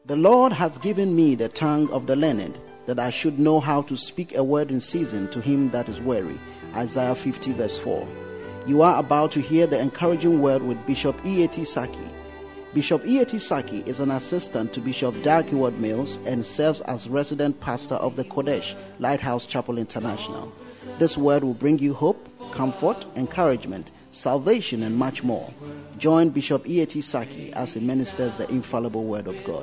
The Lord hath given me the tongue of the learned, that I should know how to speak a word in season to him that is weary. Isaiah 50 verse 4. You are about to hear the encouraging word with Bishop E.A.T. Saki. Bishop E.A.T. Saki is an assistant to Bishop Dag Heward-Mills and serves as resident pastor of the Kodesh Lighthouse Chapel International. This word will bring you hope, comfort, encouragement, salvation, and much more. Join Bishop E.A.T. Saki as he ministers the infallible word of God.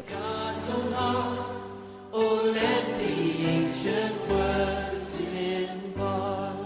Oh, let the ancient words impart.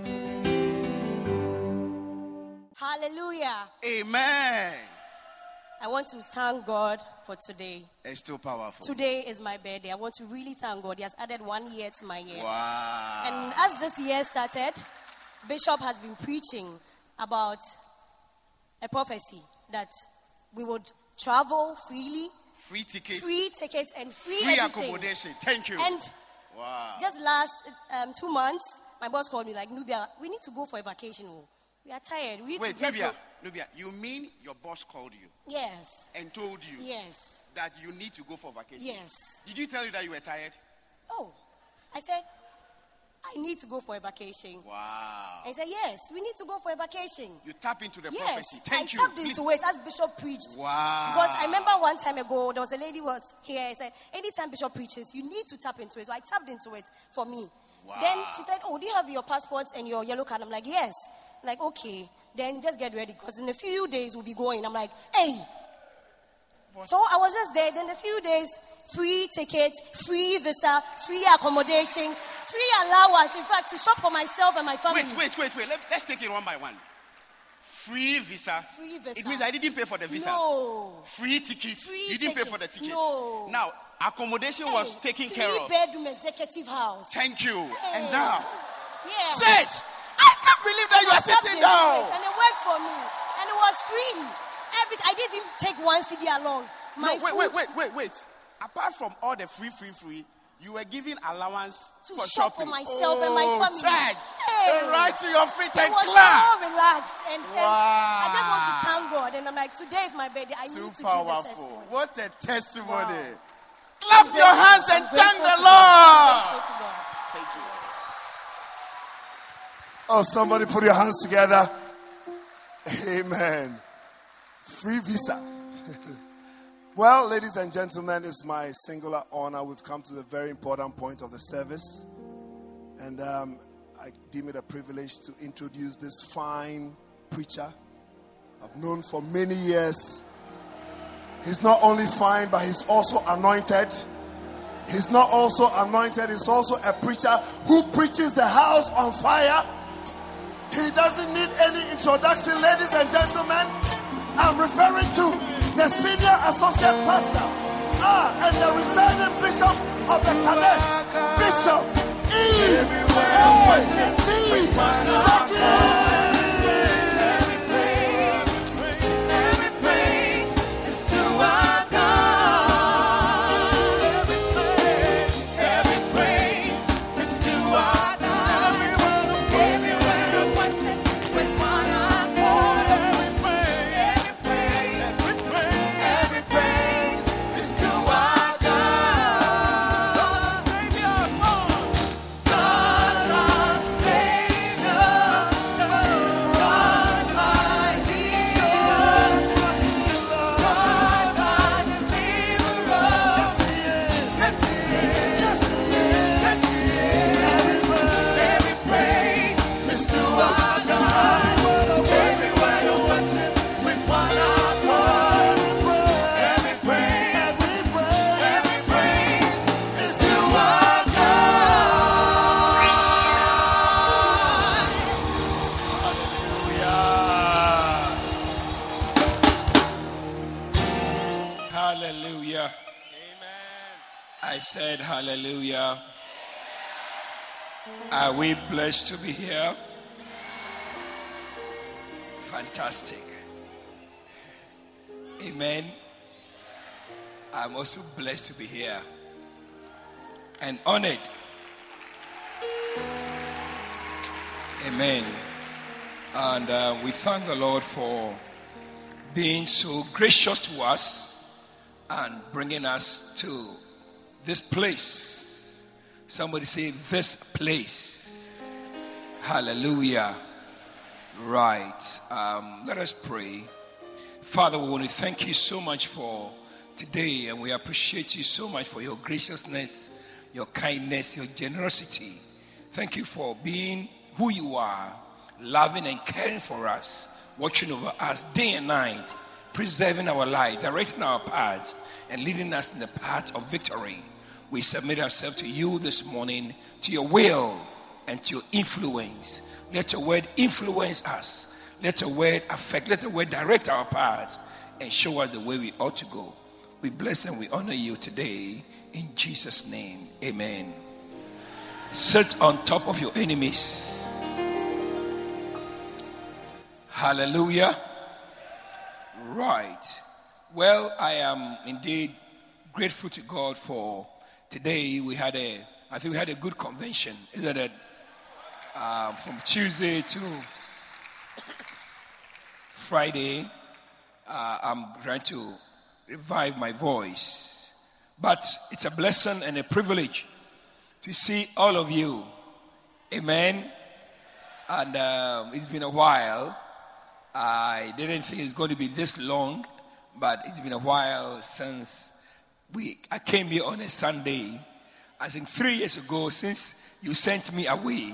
Hallelujah. Amen. I want to thank God for today. It's too powerful. Today is my birthday. I want to really thank God. He has added 1 year to my year. Wow. And as this year started, Bishop has been preaching about a prophecy that we would travel freely, Free tickets. and free Free everything. accommodation. Thank you. And wow. just last 2 months, my boss called me like, Nubia, we need to go for a vacation. We are tired. We need Wait, to just go. Nubia, you mean your boss called you Yes. and told you Yes. that you need to go for vacation? Yes. Did you tell you that you were tired? Oh, I said, I need to go for a vacation. Wow. I said, yes, we need to go for a vacation. You tap into the Yes, prophecy. Thank you. I tapped Please. into it as Bishop preached. Wow. Because I remember one time ago, there was a lady who was here. I said, anytime Bishop preaches, you need to tap into it. So I tapped into it for me. Wow. Then she said, oh, do you have your passports and your yellow card? I'm like, yes. I'm like, okay, then just get ready because in a few days we'll be going. I'm like, hey. What? So I was just there. Then a few days, free tickets, free visa, free accommodation, free allowance. In fact, to shop for myself and my family. Wait. Let's take it one by one. Free visa. Free visa. It means I didn't pay for the visa. No. Free tickets. Free You didn't pay tickets. for the tickets. No. Now, accommodation was taken care of. 3-bedroom executive house. Thank you. Hey. And now, Yeah. church, I can't believe that you are sitting down. And it worked for me. And it was free. I didn't even take one CD along. Wait. Apart from all the free, you were giving allowance To for shop shopping. for myself and my family. Church, Hey. right to your feet I and was clap. so relaxed. And Wow. I just want to thank God. And I'm like, today is my birthday. I Too need to powerful. give a testimony. What a testimony. Wow. Clap I'm your hands and grateful thank to the God. Lord. I'm grateful to God. Thank you. Oh, somebody put your hands together. Amen. Free visa. Well, ladies and gentlemen, it's my singular honor. We've come to the very important point of the service. And I deem it a privilege to introduce this fine preacher I've known for many years. He's not only fine, but he's also anointed. He's not also anointed, he's also a preacher who preaches the house on fire. He doesn't need any introduction, ladies and gentlemen. I'm referring to the senior associate pastor and the residing bishop of the Kadesh, Bishop E.A.T. Saki. Hallelujah. I said hallelujah. Are we blessed to be here? Fantastic. Amen. I'm also blessed to be here and honored. Amen. And we thank the Lord for being so gracious to us and bringing us to this place. Somebody say, this place. Hallelujah. Right. Let us pray. Father, we want to thank you so much for today, and we appreciate you so much for your graciousness, your kindness, your generosity. Thank you for being who you are, loving and caring for us, watching over us day and night, preserving our life, directing our paths, and leading us in the path of victory. We submit ourselves to you this morning, to your will and to your influence. Let your word influence us. Let your word affect, let your word direct our paths and show us the way we ought to go. We bless and we honor you today in Jesus' name. Amen. Sit on top of your enemies. Hallelujah. Right. Well, I am indeed grateful to God for today. I think we had a good convention. Isn't it? From Tuesday to Friday, I'm trying to revive my voice. But it's a blessing and a privilege to see all of you. Amen. And it's been a while. I didn't think it's going to be this long, but it's been a while since I came here on a Sunday. I think 3 years ago, since you sent me away.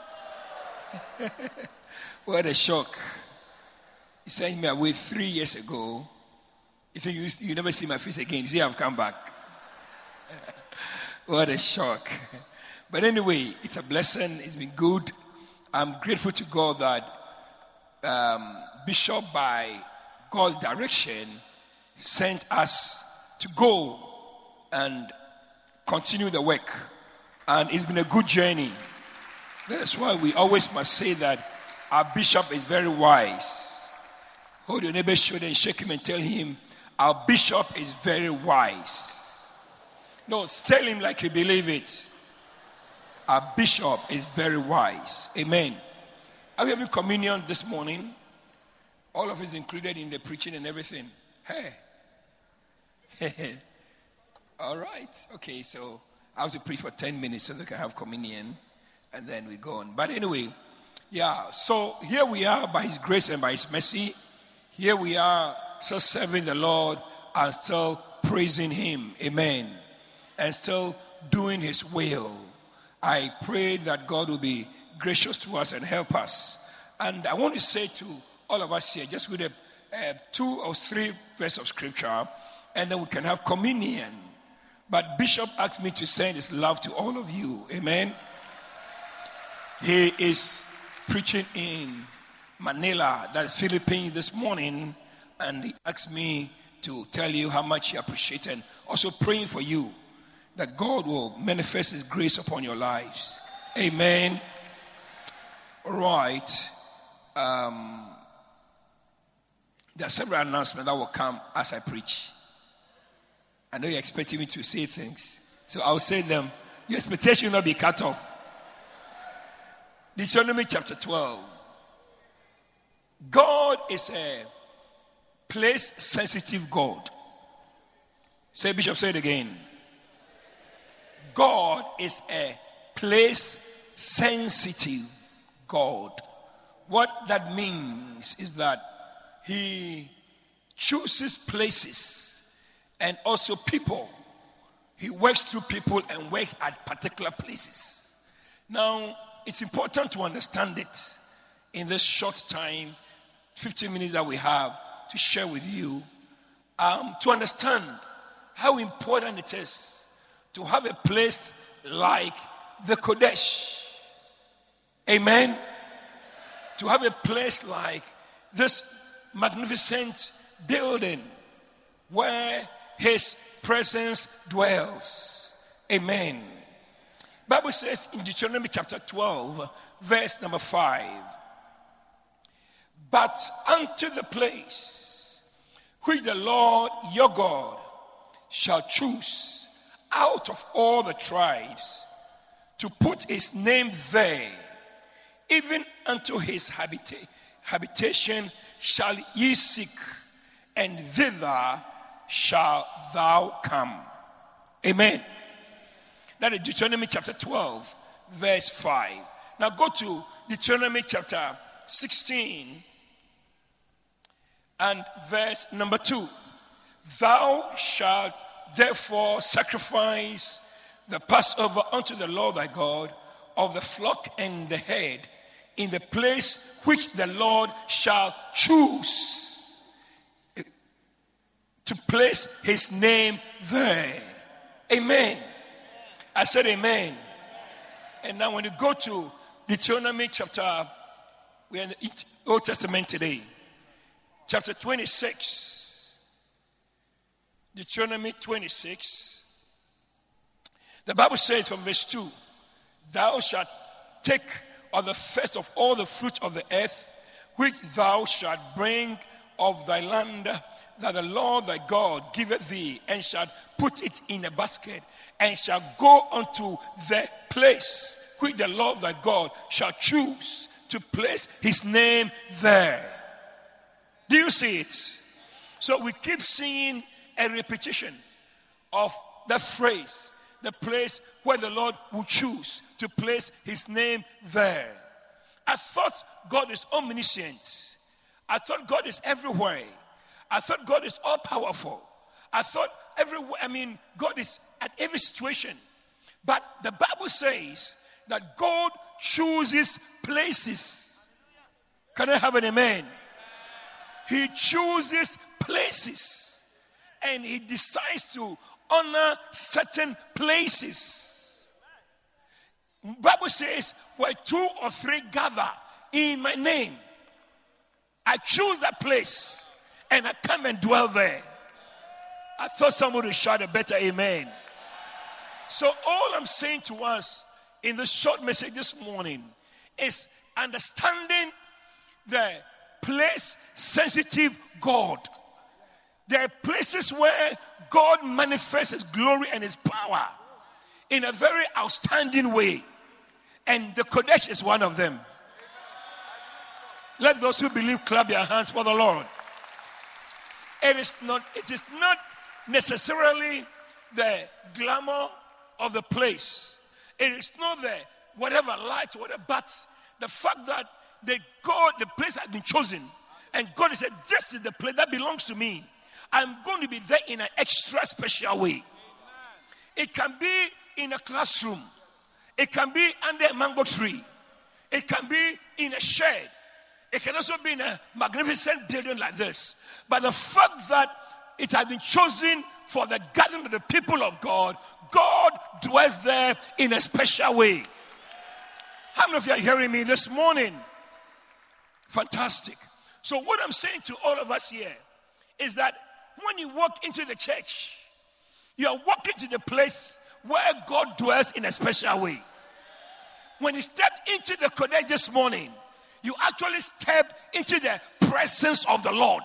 What a shock. You sent me away 3 years ago. You think you never see my face again. You see, I've come back. What a shock. But anyway, it's a blessing. It's been good. I'm grateful to God that Bishop, by God's direction, sent us to go and continue the work. And it's been a good journey. That's why we always must say that our bishop is very wise. Hold your neighbor's shoulder and shake him and tell him, our bishop is very wise. No, tell him like you believe it. Our bishop is very wise. Amen. Are we having communion this morning? All of us included in the preaching and everything. Hey. All right. Okay, so I have to preach for 10 minutes so they can have communion. And then we go on. But anyway, yeah. So here we are by his grace and by his mercy. Here we are still serving the Lord and still praising him. Amen. And still doing his will. I pray that God will be gracious to us and help us. And I want to say to all of us here, just with 2 or 3 verses of scripture, and then we can have communion. But Bishop asked me to send his love to all of you. Amen. He is preaching in Manila, that's Philippines, this morning, and he asked me to tell you how much he appreciates and also praying for you that God will manifest his grace upon your lives. Amen. All right. There are several announcements that will come as I preach. I know you're expecting me to say things, so I'll say them. Your expectation will not be cut off. Deuteronomy chapter 12. God is a place-sensitive God. Say, Bishop, say it again. God is a place-sensitive God. What that means is that he chooses places and also people. He works through people and works at particular places. Now, it's important to understand it in this short time, 15 minutes that we have to share with you, to understand how important it is to have a place like the Kodesh. Amen. To have a place like this magnificent building where his presence dwells. Amen. Bible says in Deuteronomy chapter 12, verse number 5, but unto the place which the Lord your God shall choose out of all the tribes to put his name there, even unto his habitation shall ye seek, and thither shalt thou come. Amen. That is Deuteronomy chapter 12, verse 5. Now go to Deuteronomy chapter 16 and verse number 2. Thou shalt therefore sacrifice the Passover unto the Lord thy God of the flock and the head in the place which the Lord shall choose to place his name there. Amen. I said amen. And now when you go to Deuteronomy chapter, we're in the Old Testament today, chapter 26, Deuteronomy 26, the Bible says from verse 2, thou shalt take of the first of all the fruit of the earth, which thou shalt bring of thy land, that the Lord thy God giveth thee, and shalt put it in a basket, and shall go unto the place which the Lord thy God shall choose to place his name there. Do you see it? So we keep seeing a repetition of the phrase, the place where the Lord will choose to place his name there. I thought God is omniscient. I thought God is everywhere. I thought God is all powerful. I thought God is at every situation. But the Bible says that God chooses places. Can I have an amen? He chooses places. And he decides to honor certain places. Bible says, where 2 or 3 gather in my name, I choose that place and I come and dwell there. I thought somebody would shout a better amen. So all I'm saying to us in this short message this morning is understanding the place-sensitive God. There are places where God manifests his glory and his power in a very outstanding way. And the Kodesh is one of them. Let those who believe clap their hands for the Lord. It is not necessarily the glamour of the place. It is not the whatever light, whatever, but the fact that the place has been chosen, and God has said, this is the place that belongs to me. I'm going to be there in an extra special way. It can be in a classroom. It can be under a mango tree. It can be in a shed. It can also be in a magnificent building like this. But the fact that it has been chosen for the gathering of the people of God, God dwells there in a special way. How many of you are hearing me this morning? Fantastic. So what I'm saying to all of us here is that when you walk into the church, you are walking to the place where God dwells in a special way. When you step into the Kodesh this morning, you actually step into the presence of the Lord.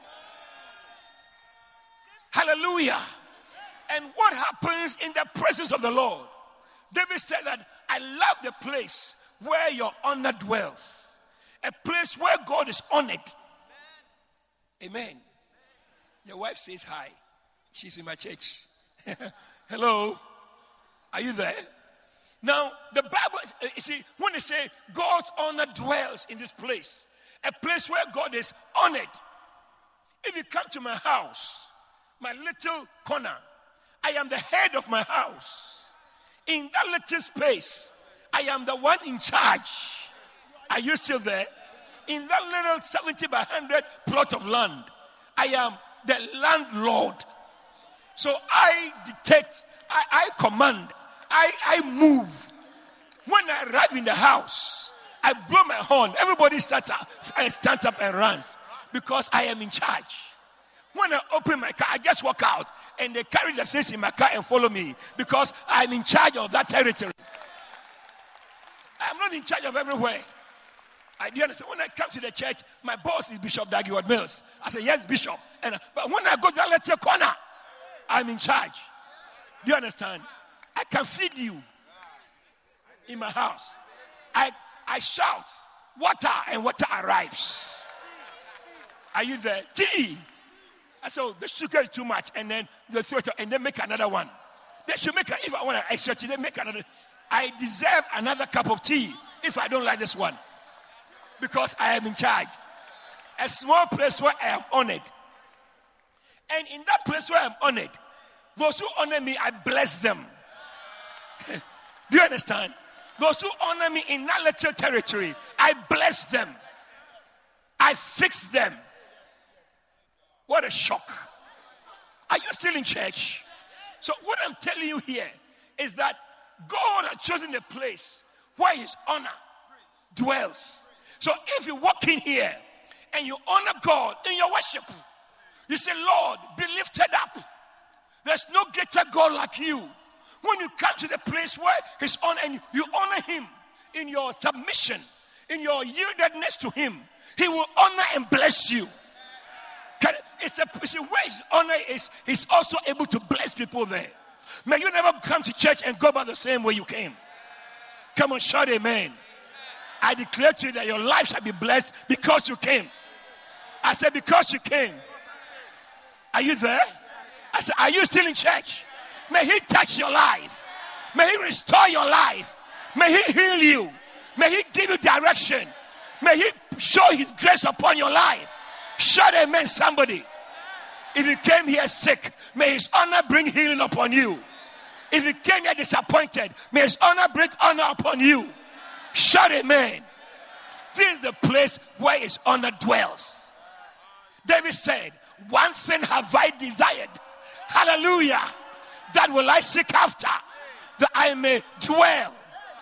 Hallelujah. And what happens in the presence of the Lord? David said that I love the place where your honor dwells. A place where God is honored. Amen. Your wife says hi. She's in my church. Hello. Are you there? Now, the Bible, you see, when they say God's honor dwells in this place, a place where God is honored. If you come to my house, my little corner, I am the head of my house. In that little space, I am the one in charge. Are you still there? In that little 70 by 100 plot of land, I am the landlord. So I dictate, I command, I move. When I arrive in the house, I blow my horn. Everybody stands up and runs because I am in charge. When I open my car, I just walk out and they carry the things in my car and follow me because I'm in charge of that territory. I'm not in charge of everywhere. Do you understand? When I come to the church, my boss is Bishop Dag Heward-Mills. I say, yes, Bishop. But when I go to that little corner, I'm in charge. Do you understand? I can feed you in my house. I shout, water, and water arrives. Are you there? Tea. I said, oh, the sugar is too much. And then they throw it out, and then make another one. They should make, if I want an extra tea, they make another. I deserve another cup of tea if I don't like this one. Because I am in charge. A small place where I am honored. And in that place where I am honored, those who honor me, I bless them. Do you understand? Those who honor me in that little territory, I bless them. I fix them. What a shock. Are you still in church? So what I'm telling you here is that God has chosen a place where his honor dwells. So if you walk in here and you honor God in your worship, you say, Lord, be lifted up. There's no greater God like you. When you come to the place where his honor, and you honor him in your submission, in your yieldedness to him, he will honor and bless you. It's a way his honor is, he's also able to bless people there. May you never come to church and go back the same way you came. Come on, shout amen. I declare to you that your life shall be blessed because you came. I said because you came. Are you there? I said, are you still in church? May he touch your life. May he restore your life. May he heal you. May he give you direction. May he show his grace upon your life. Shout amen, somebody. If you came here sick, may his honor bring healing upon you. If you came here disappointed, may his honor bring honor upon you. Shout amen. This is the place where his honor dwells. David said, one thing have I desired. Hallelujah. That will I seek after, that I may dwell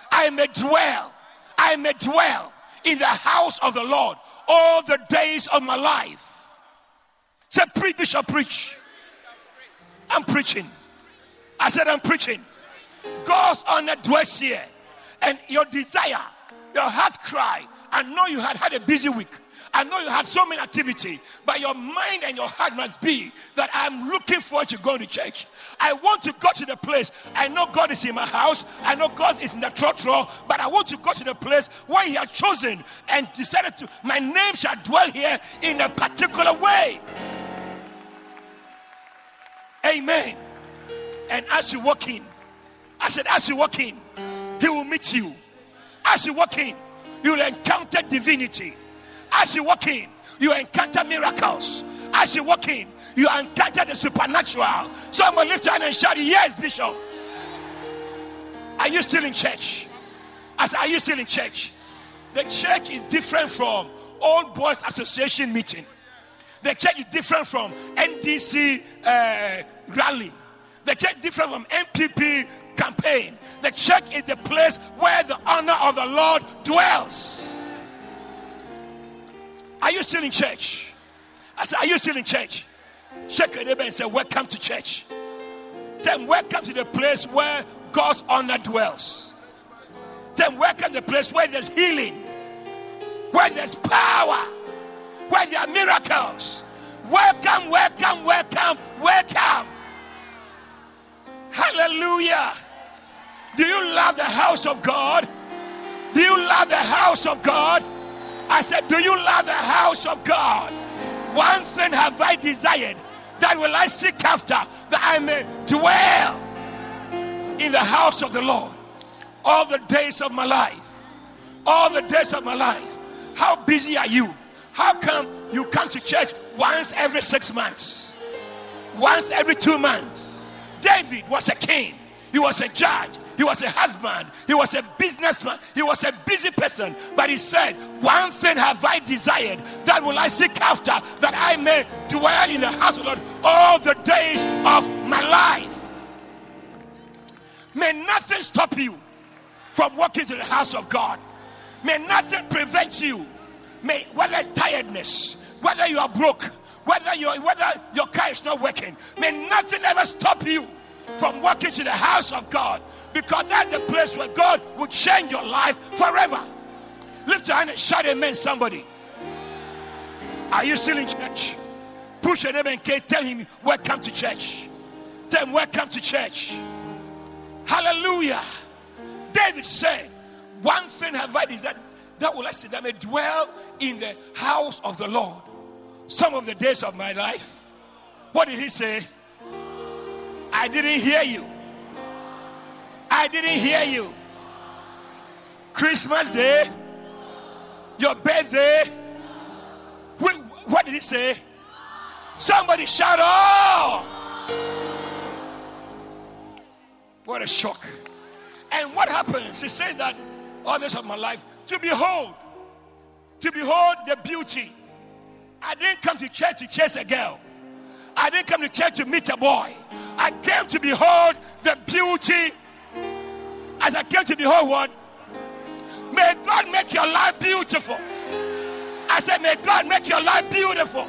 in the house of the Lord all the days of my life. Say, preach, Bishop, preach. I'm preaching. I said, I'm preaching. God's honor dwells here. And your desire, your heart cry. I know you had a busy week. I know you had so many activities, but your mind and your heart must be that I'm looking forward to going to church. I want to go to the place. I know God is in my house. I know God is in the trotro, but I want to go to the place where he has chosen and decided to, my name shall dwell here in a particular way. Amen. And as you walk in, I said, as you walk in, he will meet you. As you walk in, you will encounter divinity. As you walk in, you encounter miracles. As you walk in, you encounter the supernatural. Someone lift your hand and shout, yes, Bishop. Are you still in church? Are you still in church? The church is different from Old Boys Association meeting. The church is different from NDC rally. The church is different from MPP campaign. The church is the place where the honor of the Lord dwells. Are you still in church? I said, are you still in church? Shake your neighbor and say, welcome to church. Then welcome to the place where God's honor dwells. Then welcome to the place where there's healing, where there's power, where there are miracles. Welcome, welcome, welcome, welcome. Hallelujah. Do you love the house of God? Do you love the house of God? I said, do you love the house of God? One thing have I desired, that will I seek after, that I may dwell in the house of the Lord all the days of my life. All the days of my life. How busy are you? How come you come to church once every 6 months? Once every 2 months? David was a king. He was a judge. He was a husband. He was a businessman. He was a busy person. But he said, one thing have I desired, that will I seek after, that I may dwell in the house of the Lord all the days of my life. May nothing stop you from walking to the house of God. May nothing prevent you. May, whether tiredness, whether you are broke, whether your car is not working, may nothing ever stop you from walking to the house of God, because that's the place where God will change your life forever. Lift your hand and shout amen, somebody. Are you still in church? Push your neighbor and tell him, welcome to church. Tell him, welcome to church. Hallelujah. David said, one thing have I desired, that will I say, that I may dwell in the house of the Lord some of the days of my life. What did he say? I didn't hear you. I didn't hear you. Christmas Day, your birthday. What did he say? Somebody shout, oh! What a shock. And what happens? He says that all this of my life, to behold the beauty. I didn't come to church to chase a girl. I didn't come to church to meet a boy. I came to behold the beauty. As I came to behold what? May God make your life beautiful. I said, may God make your life beautiful.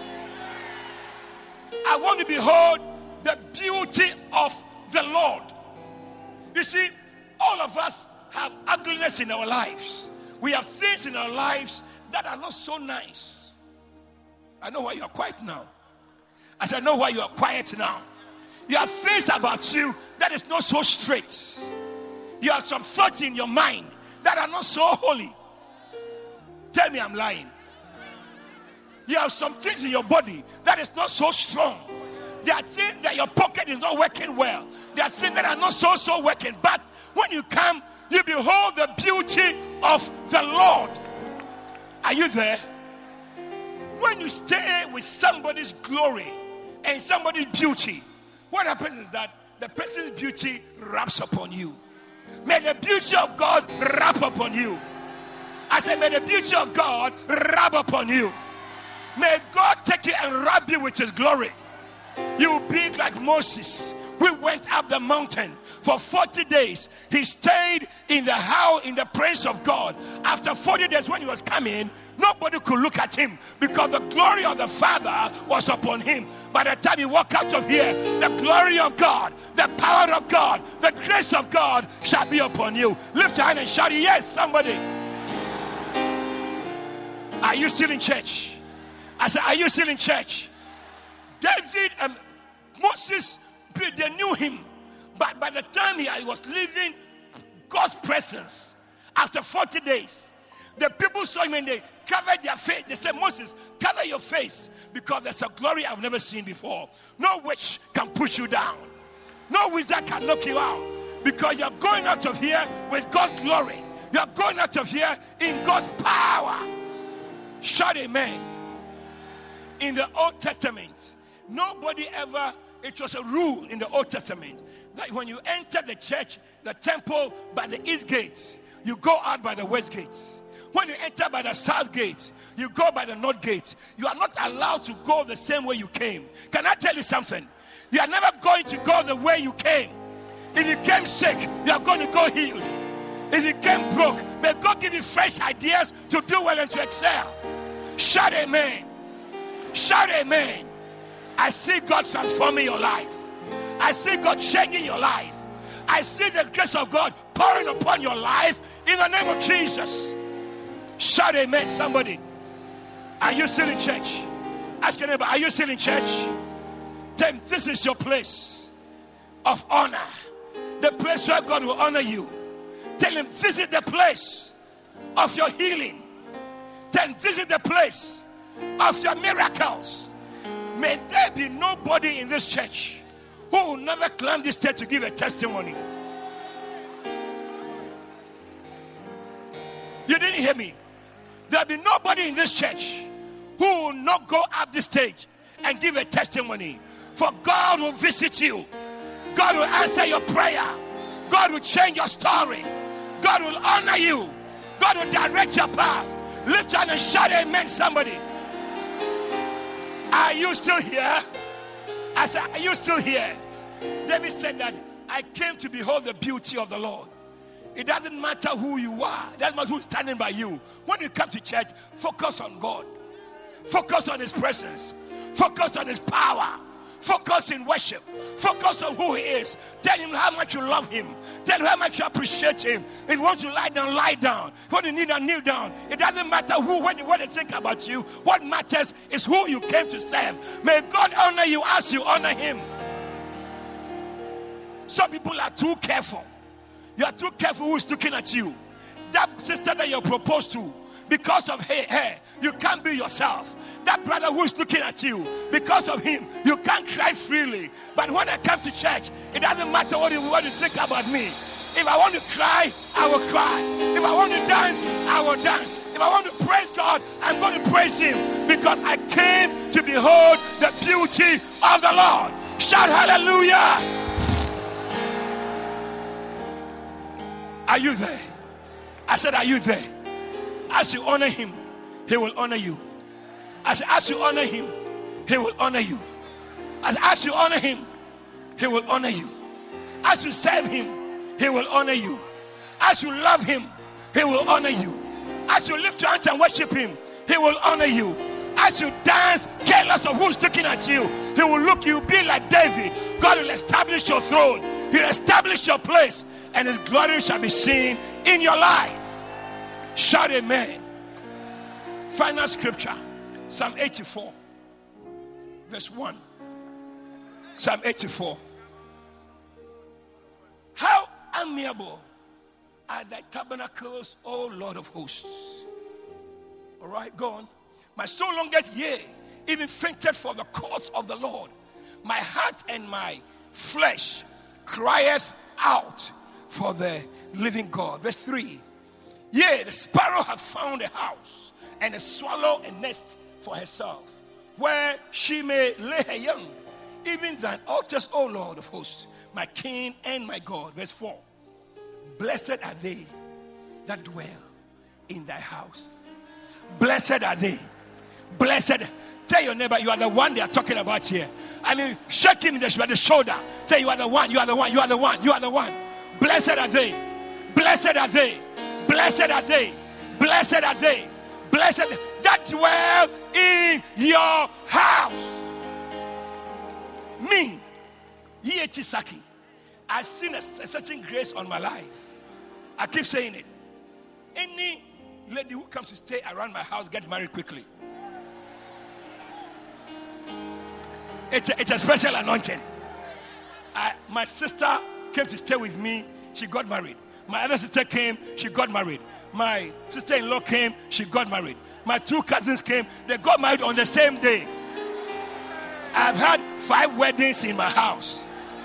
I want to behold the beauty of the Lord. You see, all of us have ugliness in our lives. We have things in our lives that are not so nice. I know why you are quiet now. I said, I know why you are quiet now. You have things about you that is not so straight. You have some thoughts in your mind that are not so holy. Tell me I'm lying. You have some things in your body that is not so strong. There are things that your pocket is not working well. There are things that are not so working. But when you come, you behold the beauty of the Lord. Are you there? When you stay with somebody's glory and somebody's beauty, what happens is that the person's beauty wraps upon you. May the beauty of God wrap upon you. I said, may the beauty of God wrap upon you. May God take you and wrap you with his glory. You will be like Moses. We went up the mountain for 40 days. He stayed in the house, in the presence of God. After 40 days, when he was coming, nobody could look at him because the glory of the Father was upon him. By the time he walked out of here, the glory of God, the power of God, the grace of God shall be upon you. Lift your hand and shout, yes, somebody. Are you still in church? I said, are you still in church? David and Moses, they knew him. But by the time he was leaving God's presence, after 40 days, the people saw him and they covered their face. They said, Moses, cover your face because there's a glory I've never seen before. No witch can push you down. No wizard can knock you out because you're going out of here with God's glory. You're going out of here in God's power. Shout amen. In the Old Testament, nobody ever, it was a rule in the Old Testament that when you enter the church, the temple by the east gate, you go out by the west gate. When you enter by the south gate, you go by the north gate. You are not allowed to go the same way you came. Can I tell you something? You are never going to go the way you came. If you came sick, you are going to go healed. If you came broke, may God give you fresh ideas to do well and to excel. Shout amen. Shout amen. I see God transforming your life. I see God changing your life. I see the grace of God pouring upon your life in the name of Jesus. Shout amen, somebody. Are you still in church? Ask your neighbor, are you still in church? Then this is your place of honor. The place where God will honor you. Tell him, this is the place of your healing. Then this is the place of your miracles. May there be nobody in this church who will never climb this stage to give a testimony. You didn't hear me. There'll be nobody in this church who will not go up this stage and give a testimony. For God will visit you. God will answer your prayer. God will change your story. God will honor you. God will direct your path. Lift your hand and shout amen, somebody. Are you still here? I said, are you still here? David said that I came to behold the beauty of the Lord. It doesn't matter who you are. It doesn't matter who's standing by you. When you come to church, focus on God. Focus on his presence. Focus on his power. Focus in worship. Focus on who he is. Tell him how much you love him. Tell him how much you appreciate him. If you want to lie down, lie down. If you want to kneel down, kneel down. It doesn't matter what they think about you. What matters is who you came to serve. May God honor you as you honor him. Some people are too careful. You are too careful who is looking at you. That sister that you're proposed to, because of her, you can't be yourself. That brother who is looking at you, because of him, you can't cry freely. But when I come to church, it doesn't matter what you think about me. If I want to cry, I will cry. If I want to dance, I will dance. If I want to praise God, I'm going to praise him, because I came to behold the beauty of the Lord. Shout hallelujah. Are you there? I said, are you there? As you honor him, he will honor you. As you honor him, he will honor you. As you honor him, he will honor you. As you serve him, he will honor you. As you love him, he will honor you. As you lift your hands and worship him, he will honor you. As you dance, careless of who's looking at you, he will look, you be like David. God will establish your throne. He'll establish your place, and his glory shall be seen in your life. Shout amen. Final scripture, Psalm 84, verse 1. Psalm 84. How amiable are thy tabernacles, O Lord of hosts. All right, go on. My soul longeth, yea, even fainted for the courts of the Lord. My heart and my flesh crieth out for the living God. Verse 3. Yea, the sparrow hath found a house, and the swallow a nest for herself, where she may lay her young. Even thine altars, O Lord of hosts, my King and my God. Verse 4. Blessed are they that dwell in thy house. Blessed are they. Blessed. Tell your neighbor, you are the one they are talking about here. I mean, shake him in the shoulder. Say, you are the one, you are the one, you are the one, you are the one. Blessed are they. Blessed are they. Blessed are they. Blessed are they. Blessed that dwell in your house. Me, Ye Chisaki, I've seen a certain grace on my life. I keep saying it. Any lady who comes to stay around my house, get married quickly. It's a special anointing. My sister came to stay with me. She got married. My other sister came. She got married. My sister-in-law came. She got married. My two cousins came. They got married on the same day. I've had 5 weddings in my house.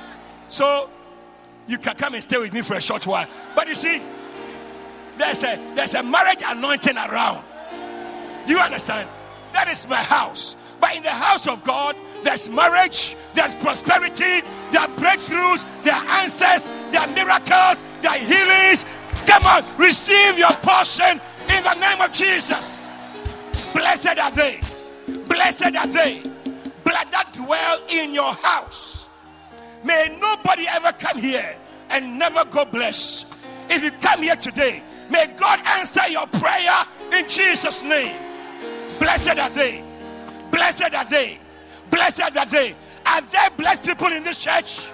So you can come and stay with me for a short while. But you see, there's a marriage anointing around. Do you understand? That is my house. But in the house of God, there's marriage, there's prosperity, there are breakthroughs, there are answers, there are miracles, there are healings. Come on, receive your portion in the name of Jesus. Blessed are they. Blessed are they that dwell in your house. May nobody ever come here and never go blessed. If you come here today, may God answer your prayer in Jesus' name. Blessed are they. Blessed are they. Blessed are they. Are there blessed people in this church?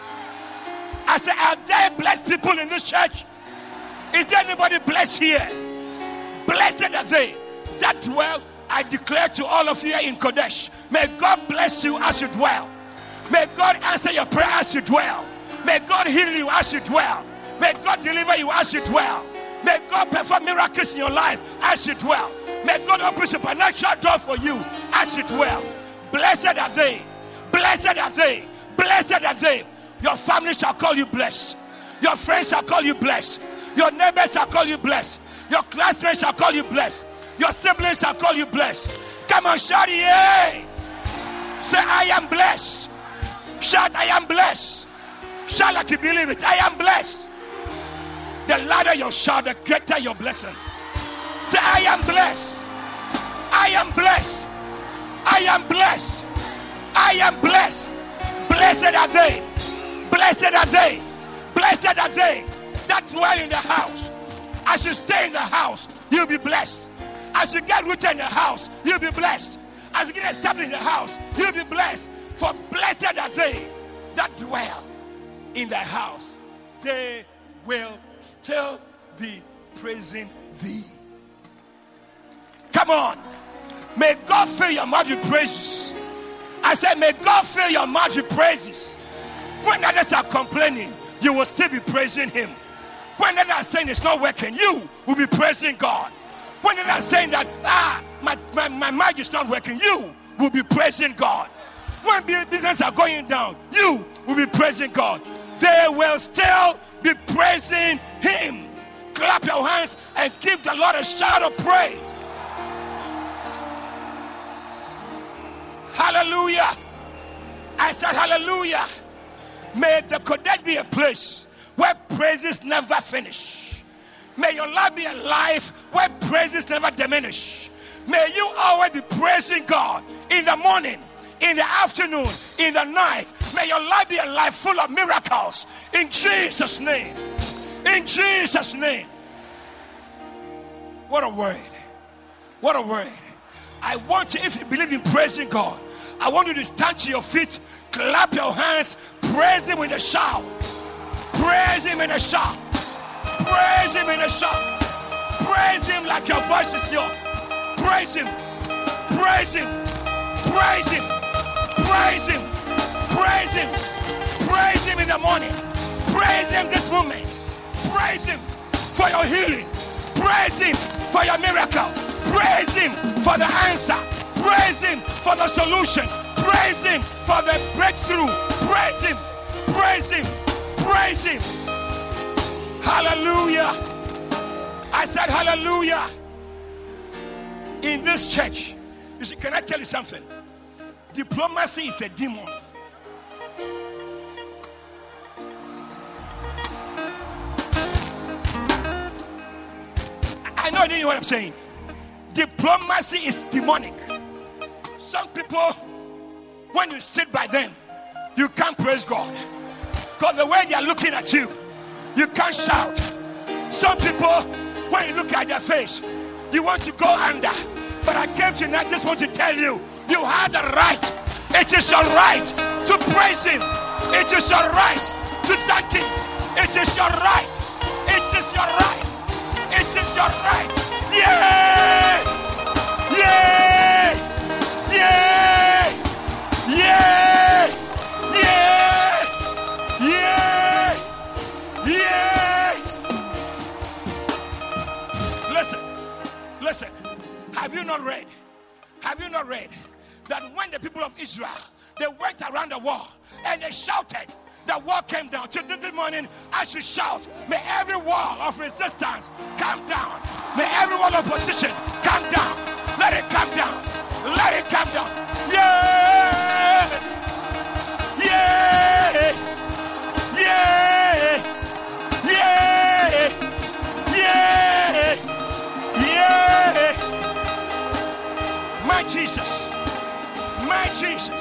I said, are there blessed people in this church? Is there anybody blessed here? Blessed are they that dwell. I declare to all of you in Kodesh, may God bless you as you dwell. May God answer your prayer as you dwell. May God heal you as you dwell. May God deliver you as you dwell. May God perform miracles in your life as you dwell. May God open supernatural door for you as you dwell. Blessed are they. Blessed are they. Blessed are they. Your family shall call you blessed. Your friends shall call you blessed. Your neighbors shall call you blessed. Your classmates shall call you blessed. Your siblings shall call you blessed. Come on, shout yay. Say, I am blessed. Shout, I am blessed. Shout like you believe it. I am blessed. The louder your shout, the greater your blessing. Say, I am blessed. I am blessed. I am blessed. I am blessed. Blessed are they. Blessed are they. Blessed are they that dwell in the house. As you stay in the house, you'll be blessed. As you get rooted in the house, you'll be blessed. As you get established in the house, you'll be blessed. For blessed are they that dwell in the house. They will still be praising thee. Come on. May God fill your mouth with praises. I said, may God fill your mouth with praises. When others are complaining, you will still be praising him. When others are saying it's not working, you will be praising God. When they're not saying that, my marriage is not working, you will be praising God. When businesses are going down, you will be praising God. They will still be praising Him. Clap your hands and give the Lord a shout of praise. Hallelujah. I said hallelujah. May the Kodesh be a place where praises never finish. May your life be a life where praises never diminish. May you always be praising God in the morning, in the afternoon, in the night. May your life be a life full of miracles. In Jesus' name. In Jesus' name. What a word. What a word. I want you, if you believe in praising God, I want you to stand to your feet, clap your hands, praise Him with a shout. Praise Him in a shout. Praise Him in a shout. Praise Him like your voice is yours. Praise Him. Praise Him. Praise Him. Praise Him. Praise Him. Praise Him in the morning. Praise Him this moment. Praise Him for your healing. Praise Him for your miracle. Praise Him for the answer. Praise Him for the solution. Praise Him for the breakthrough. Praise Him. Praise Him. Praise Him. Hallelujah. I said hallelujah. In this church, you see, can I tell you something? Diplomacy is a demon. I know you know what I'm saying. Diplomacy is demonic. Some people, when you sit by them, you can't praise God. Because the way they are looking at you, you can't shout. Some people, when you look at their face, you want to go under. But I came tonight, just want to tell you, you have the right. It is your right to praise Him. It is your right to thank Him. It is your right. It is your right. It is your right. Yeah! Yeah! Yeah! Yeah! Yeah! Yeah! Yeah! Listen. Have you not read? Have you not read that when the people of Israel, they went around the wall and they shouted, the wall came down. Today this morning, I should shout, may every wall of resistance come down. May every wall of opposition come down. Let it come down. Let it come down. Yeah! Yeah! Yeah! Yeah! Yeah! Yeah! My Jesus. My Jesus.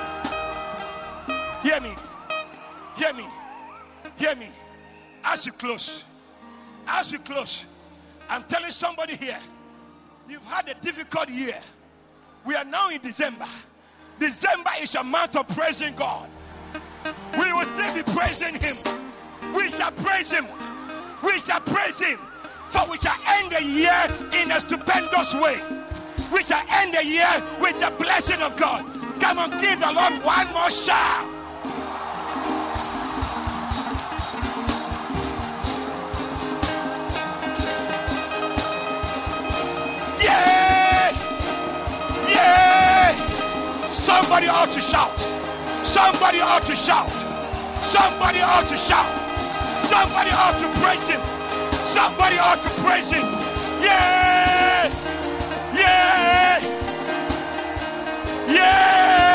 Hear me. Hear me. Hear me. As you close. As you close. I'm telling somebody here. You've had a difficult year. We are now in December. December is a month of praising God. We will still be praising Him. We shall praise Him. We shall praise Him. For we shall end the year in a stupendous way. We shall end the year with the blessing of God. Come on, give the Lord one more shout. Yeah! Yeah! Somebody ought to shout. Somebody ought to shout. Somebody ought to shout. Somebody ought to praise Him. Somebody ought to praise Him. Yeah! Yeah! Yeah!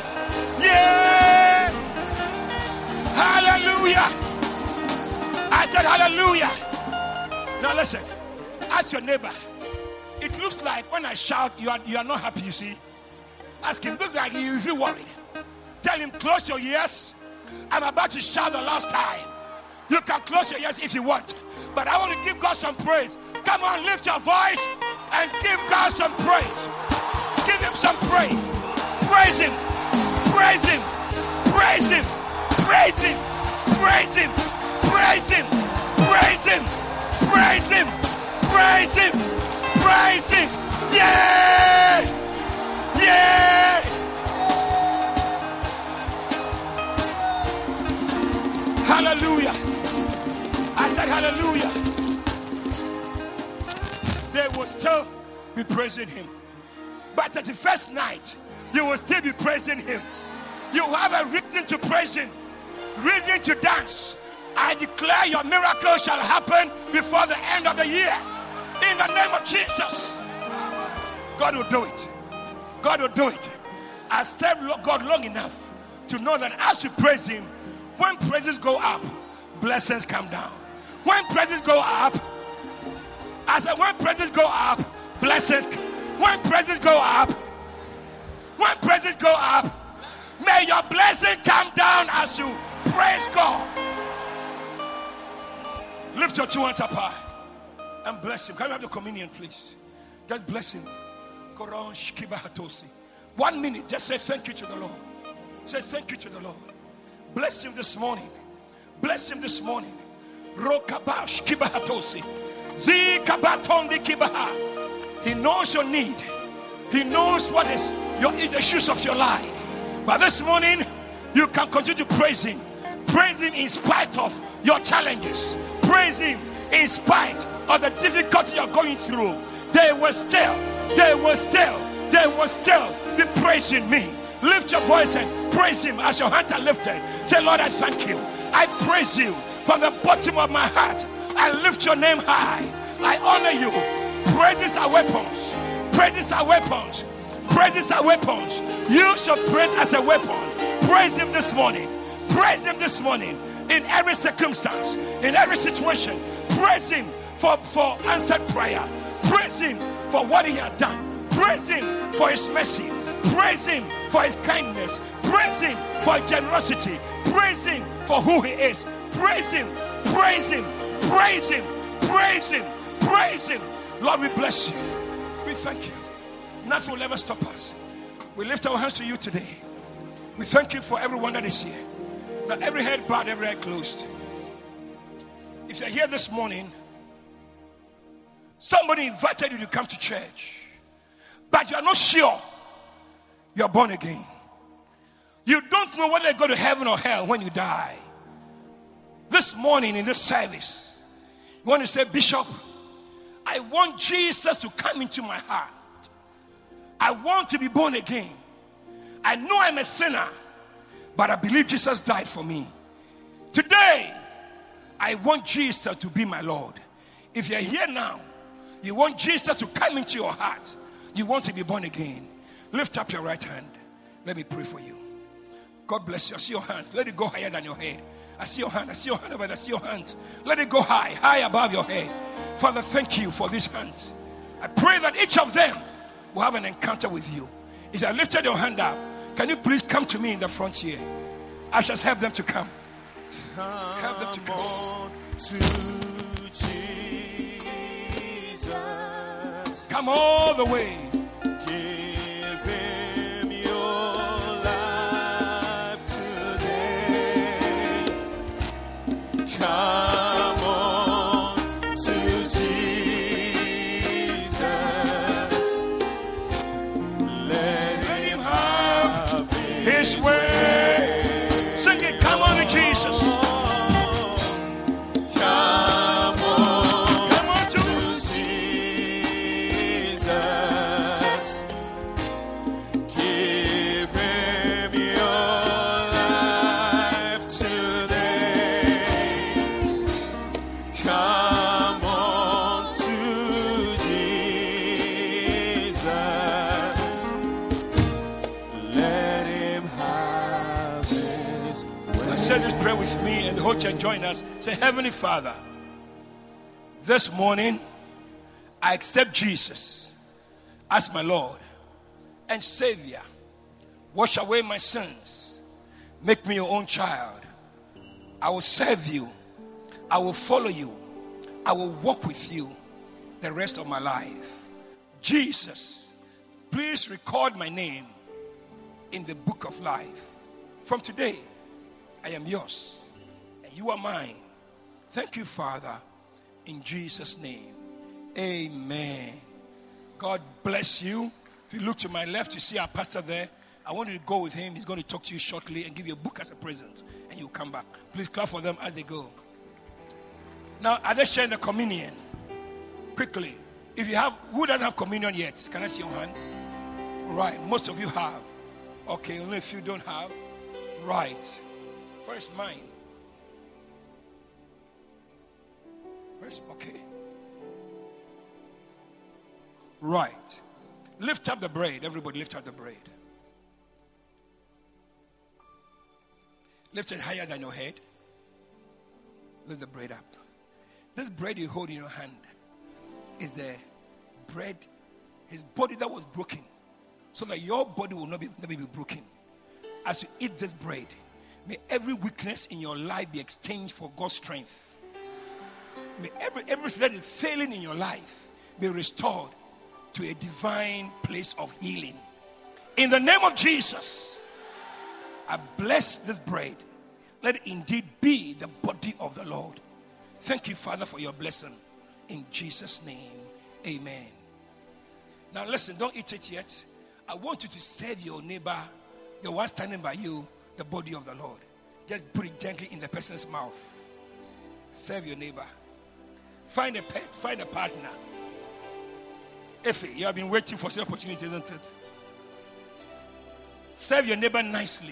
Yeah! Hallelujah! I said hallelujah. Now listen, ask your neighbor. It looks like when I shout, you are not happy, you see. Ask him, look like you feel worried. Tell him, close your ears. I'm about to shout the last time. You can close your ears if you want. But I want to give God some praise. Come on, lift your voice and give God some praise. Give Him some praise. Praise Him. Praise Him. Praise Him. Praise Him. Praise Him. Praise Him. Praise Him. Praise Him. Praise Him. Praise Him. Yeah. Yeah. Hallelujah. I said hallelujah. they will still be praising him. But at the first night, you will still be praising him. You have a reason to praise him, reason to dance. I declare your miracle shall happen before the end of the year. In the name of Jesus. God will do it. God will do it. I've served God long enough to know that as you praise him, when praises go up, blessings come down. When praises go up, I said when praises go up, blessings. When praises go up, may your blessing come down as you praise God. Lift your two hands up high and bless him. Can we have the communion, please? Just bless him. 1 minute, just say thank you to the Lord. Say thank you to the Lord. Bless him this morning. Bless him this morning. He knows your need. He knows what is the issues of your life. But this morning, you can continue to praise him. Praise him in spite of your challenges. Praise him in spite of the difficulty you're going through. They will still be praising me. Lift your voice and praise him as your hands are lifted. Say, Lord, I thank you. I praise you from the bottom of my heart. I lift your name high. I honor you. Praises are weapons. Praises are weapons. Praises are weapons. You shall praise as a weapon. Praise him this morning. Praise him this morning. In every circumstance, in every situation. Praise him for answered prayer. Praise him for what he has done. Praise him for his mercy. Praise him for his kindness. Praise him for his generosity. Praise him for who he is. Praise him. Praise him. Praise him. Praise him. Praise him. Lord, we bless you. We thank you. Nothing will ever stop us. We lift our hands to you today. We thank you for everyone that is here. Now, every head bowed, every head closed. If you're here this morning, somebody invited you to come to church, but you are not sure you're born again. You don't know whether you go to heaven or hell when you die. This morning in this service, you want to say, Bishop, I want Jesus to come into my heart. I want to be born again. I know I'm a sinner, but I believe Jesus died for me. Today, I want Jesus to be my Lord. If you're here now, you want Jesus to come into your heart. You want to be born again. Lift up your right hand. Let me pray for you. God bless you. I see your hands. Let it go higher than your head. I see your hand. I see your hand. I see your hands. Let it go high above your head. Father, thank you for these hands. I pray that each of them will have an encounter with you. If I lifted your hand up, can you please come to me in the front here? I shall have them to come. Have them to come. To Jesus. Come all the way. Give him your life today. Come on to Jesus. Let him have His way. Sing it. Come on to Jesus. Church, join us. Say, Heavenly Father, this morning I accept Jesus as my Lord and Savior. Wash away my sins. Make me your own child. I will serve you. I will follow you. I will walk with you the rest of my life. Jesus, please record my name in the book of life. From today, I am yours. You are mine. Thank you, Father, in Jesus' name. Amen. God bless you. If you look to my left, you see our pastor there. I want you to go with him. He's going to talk to you shortly and give you a book as a present. And you'll come back. Please clap for them as they go. Now, are they sharing the communion? Quickly. If you have, who doesn't have communion yet? Can I see your hand? Right, most of you have. Okay, only a few don't have. Right. Where's mine? Okay. Right. Lift up the bread. Everybody lift up the bread. Lift it higher than your head. Lift the bread up. This bread you hold in your hand is the bread, his body that was broken, so that your body will never be broken. As you eat this bread, may every weakness in your life be exchanged for God's strength. May everything that is failing in your life be restored to a divine place of healing. In the name of Jesus, I bless this bread. Let it indeed be the body of the Lord. Thank you, Father, for your blessing. In Jesus' name, amen. Now listen, don't eat it yet. I want you to serve your neighbor, the one standing by you, the body of the Lord. Just put it gently in the person's mouth. Serve your neighbor. Find a partner. Effie, you have been waiting for some opportunity, isn't it? Serve your neighbor nicely.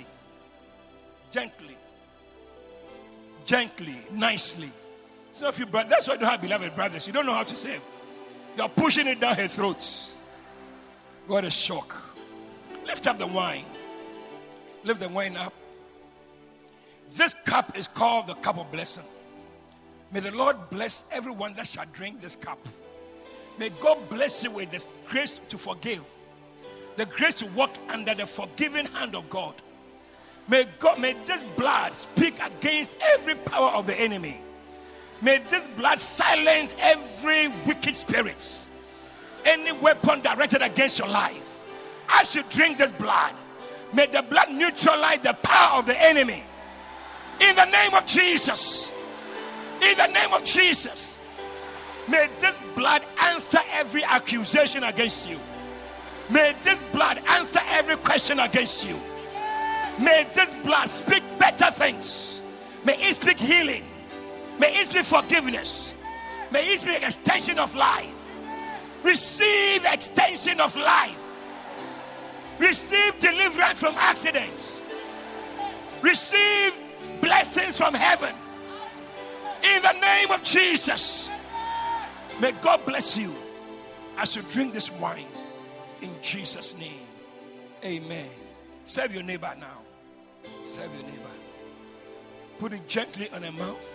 Gently, nicely. Some of you, that's why you don't have beloved brothers. You don't know how to serve. You're pushing it down her throats. What a shock. Lift up the wine. Lift the wine up. This cup is called the cup of blessing. May the Lord bless everyone that shall drink this cup. May God bless you with the grace to forgive, the grace to walk under the forgiving hand of God. May this blood speak against every power of the enemy. May this blood silence every wicked spirit, any weapon directed against your life. As you drink this blood, may the blood neutralize the power of the enemy. In the name of Jesus. In the name of Jesus. May this blood answer every accusation against you. May this blood answer every question against you. May this blood speak better things. May it speak healing. May it speak forgiveness. May it speak extension of life. Receive extension of life. Receive deliverance from accidents. Receive blessings from heaven. In the name of Jesus. May God bless you as you drink this wine. In Jesus' name. Amen. Serve your neighbor now. Serve your neighbor. Put it gently on her mouth.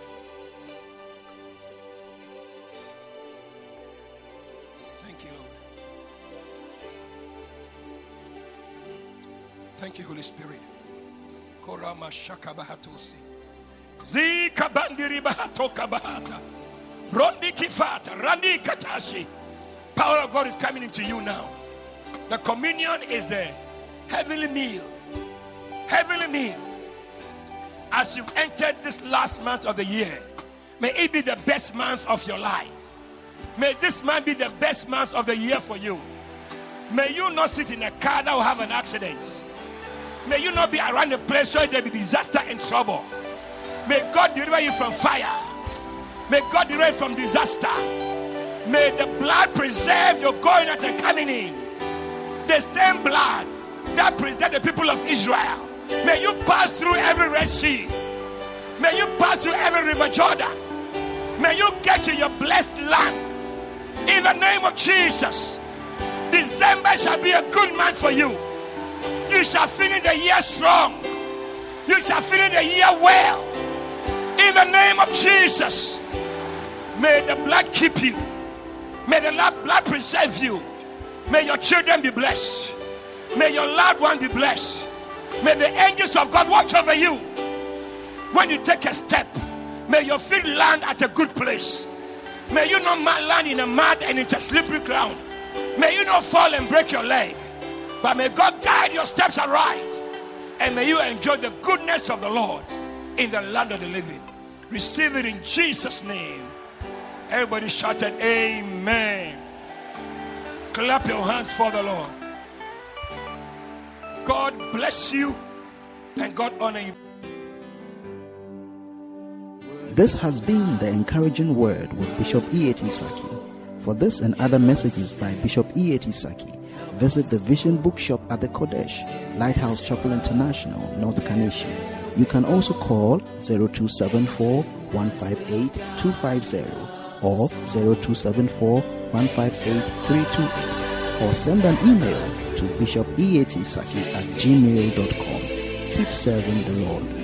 Thank you, Lord. Thank you, Holy Spirit. Korama shakabahatosi. Zika bandiri bahatoka bahata. Rondi kifata. Randi katashi. Power of God is coming into you now. The communion is the heavenly meal. Heavenly meal. As you've entered this last month of the year, may it be the best month of your life. May this month be the best month of the year for you. May you not sit in a car that will have an accident. May you not be around a place where there will be disaster and trouble. May God deliver you from fire. May God deliver you from disaster. May the blood preserve your going out and coming in. The same blood that preserved the people of Israel. May you pass through every Red Sea. May you pass through every River Jordan. May you get to your blessed land. In the name of Jesus. December shall be a good month for you. You shall finish the year strong. You shall finish the year well. In the name of Jesus. May the blood keep you. May the blood preserve you. May your children be blessed. May your loved one be blessed. May the angels of God watch over you. When you take a step, may your feet land at a good place. May you not land in a mud and into a slippery ground. May you not fall and break your leg. But may God guide your steps aright. And may you enjoy the goodness of the Lord in the land of the living. Receive it in Jesus' name. Everybody shouted amen. Clap your hands for the Lord. God bless you and God honor you. This has been the Encouraging Word with Bishop E.A.T. Saki. For this and other messages by Bishop E.A.T. Saki, visit the Vision Bookshop at the Kodesh, Lighthouse Chapel International, North Kaneshie. You can also call 0274 158 250 or 0274 158 328 or send an email to bishopeatsaki@gmail.com. Keep serving the Lord.